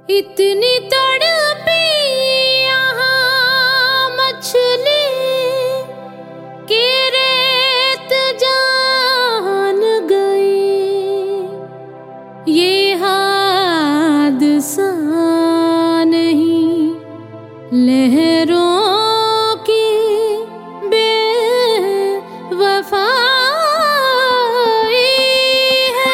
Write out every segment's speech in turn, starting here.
इतनी तड़पी यहाँ मछली की रेत जान गई। ये हादसा नहीं लहरों की बेवफाई है।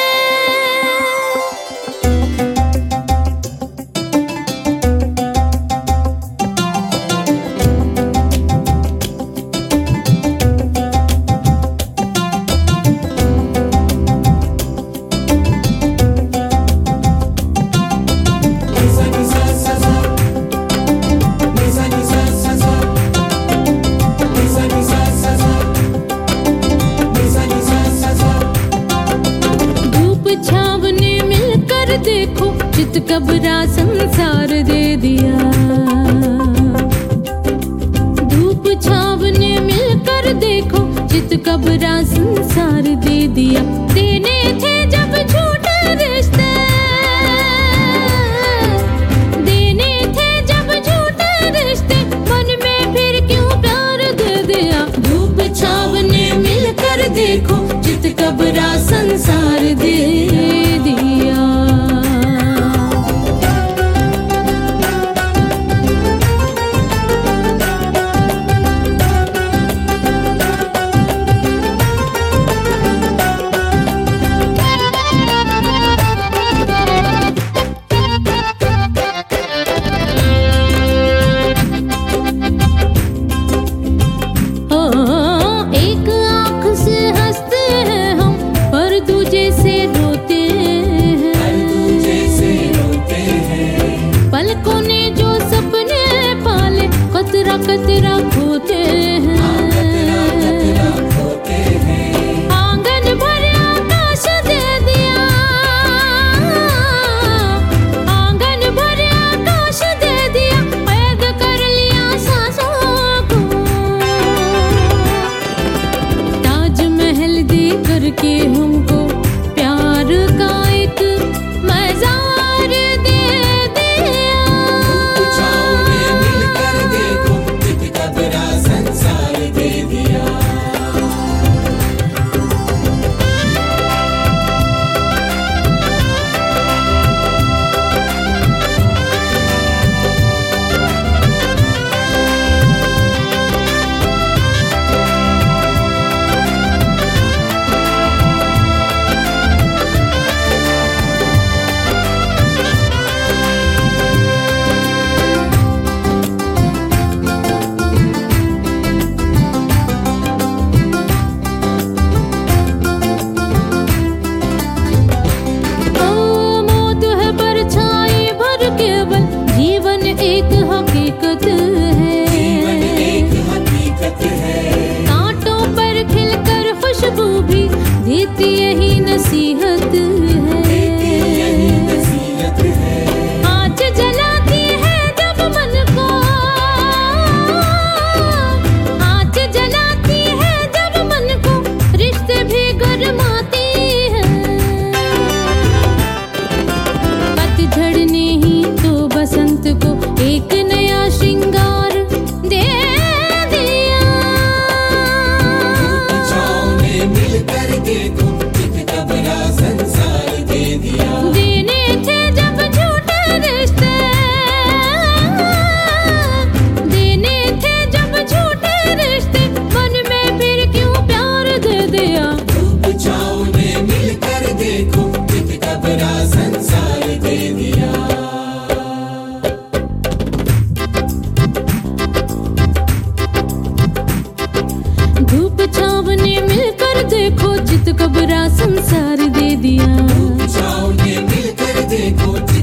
देखो चित कबरा संसार दे दिया। धूप छाव ने मिलकर देखो चित कबरा संसार दे दिया। देने थे जब झूठे रिश्ते, देने थे जब झूठे रिश्ते, मन में फिर क्यों प्यार दे दिया। धूप छाव ने मिलकर देखो चित कबरा संसार दे दिया। कतरा खोते हैं, आंगन भर आकाश दे दिया, आंगन भर आकाश दे दिया, कैद कर लिया सांसों को। ताजमहल दे करके हमको प्यार का एक मजार दे देती यही नसीहत है। आँच जलाती है जब मन को, आँच जलाती है जब मन को, रिश्ते भी गरमाती है। पतझड़ ने ही तो बसंत को एक नया श्रृंगार दे दिया। मिलकर देखो चित कबरा संसार दे दिया। देने थे जब झूठे रिश्ते, देने थे जब झूठे रिश्ते, मन में फिर क्यों प्यार दे दिया। धूप छाँव ने मिलकर देखो चित कबरा संसार दे दिया। धूप छाँव ने मिलकर देखो चित कबरा संसार दे दिया। धूप छाँव ने मिलकर देखो।